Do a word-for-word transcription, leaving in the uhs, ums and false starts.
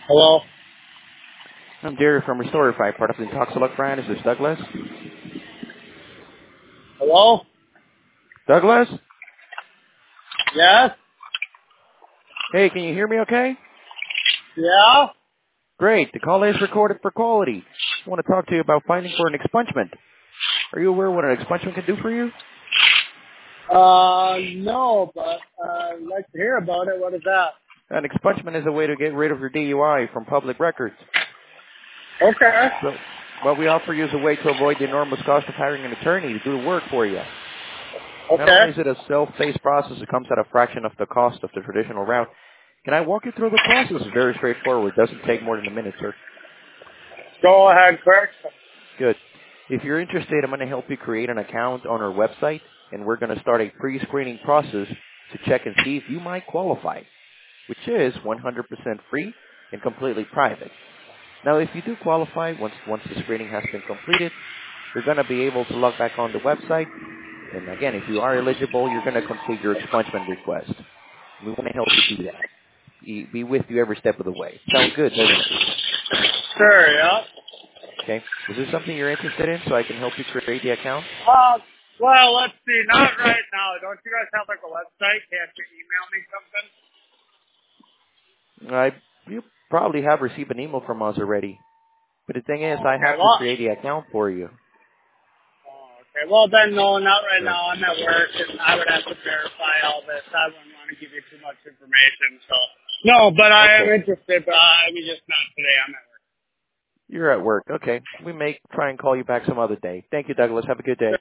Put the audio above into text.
Hello? I'm Jerry from Restorify, part of the Toxalog brand. Is this Douglas? Hello? Douglas? Yes? Hey, can you hear me okay? Yeah? Great. The call is recorded for quality. I want to talk to you about filing for an expungement. Are you aware what an expungement can do for you? Uh, no, but uh, I'd like to hear about it. What is that? An expungement is a way to get rid of your D U I from public records. Okay. So what we offer you is a way to avoid the enormous cost of hiring an attorney to do the work for you. Not Okay. only is it a self-paced process, it comes at a fraction of the cost of the traditional route. Can I walk you through the process? It's very straightforward. It doesn't take more than a minute, sir. Go ahead, quick. Good. If you're interested, I'm going to help you create an account on our website, and we're going to start a pre-screening process to check and see if you might qualify, which is one hundred percent free and completely private. Now, if you do qualify, once once the screening has been completed, you're going to be able to log back on the website. And again, if you are eligible, you're going to complete your expungement request. We want to help you do that. Be be with you every step of the way. Sounds good, doesn't it? Sure, yeah. Okay. Is this something you're interested in so I can help you create the account? Uh, well, let's see. Not right now. Don't you guys have like a website? Can't you email me something? I You probably have received an email from us already. But the thing is, Oh, I okay. have to Well, create the account for you. oh, okay. Well, then, no, not right Sure. now. I'm at work, and I would have to verify all this. I wouldn't want to give you too much information, so. No, but I am Okay. interested, but I mean, just not today. I'm at work. You're at work. Okay. We may try and call you back some other day. Thank you, Douglas. Have a good day.